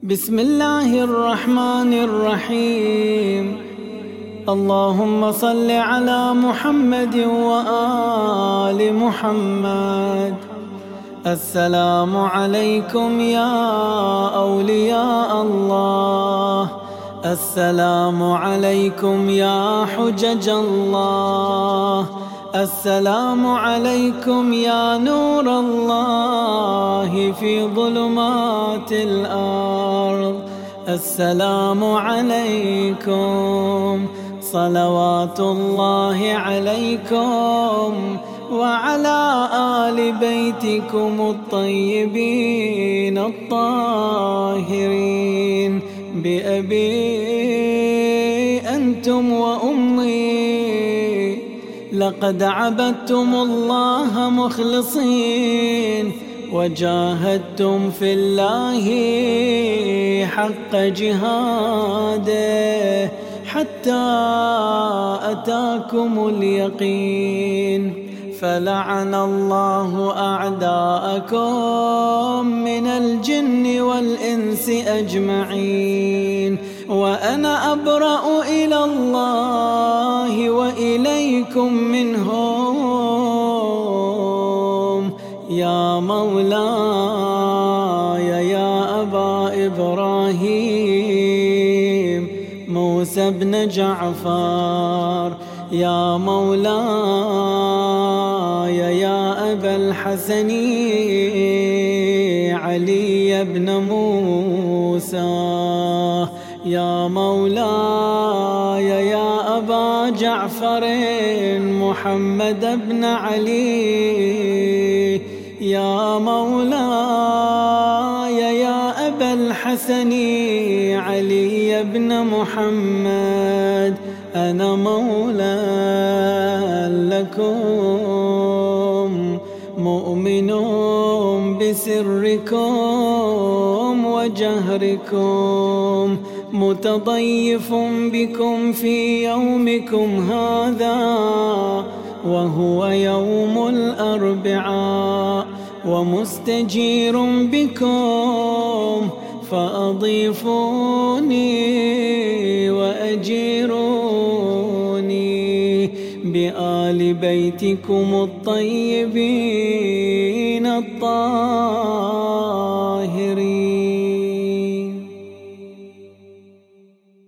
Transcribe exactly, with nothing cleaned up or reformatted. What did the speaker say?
بسم الله الرحمن الرحيم. اللهم صل على محمد وآل محمد. السلام عليكم يا أولياء الله، السلام عليكم يا حجج الله، السلام عليكم يا نور الله في ظلمات الأرض، السلام عليكم، صلوات الله عليكم وعلى آل بيتكم الطيبين الطاهرين. بأبي أنتم وأمي لقد عبدتم الله مخلصين، وجاهدتم في الله حق جهاده حتى أتاكم اليقين. فلعن الله أعداءكم من الجن والإنس أجمعين، وأنا أبرأ إلى الله وإليكم منهم. يا مولاي يا أبا إبراهيم موسى بن جعفر، يا مولاي يا أبا الحسن علي بن موسى، يا مولاي يا أبا جعفر محمد بن علي، يا مولاي يا أبا الحسن علي بن محمد. أنا مولى لكم، مؤمن بسركم وجهركم، متضيف بكم في يومكم هذا وهو يوم الأربعاء، ومستجير بكم فأضيفوني وأجيروني بآل بيتكم الطيبين الطاهرين.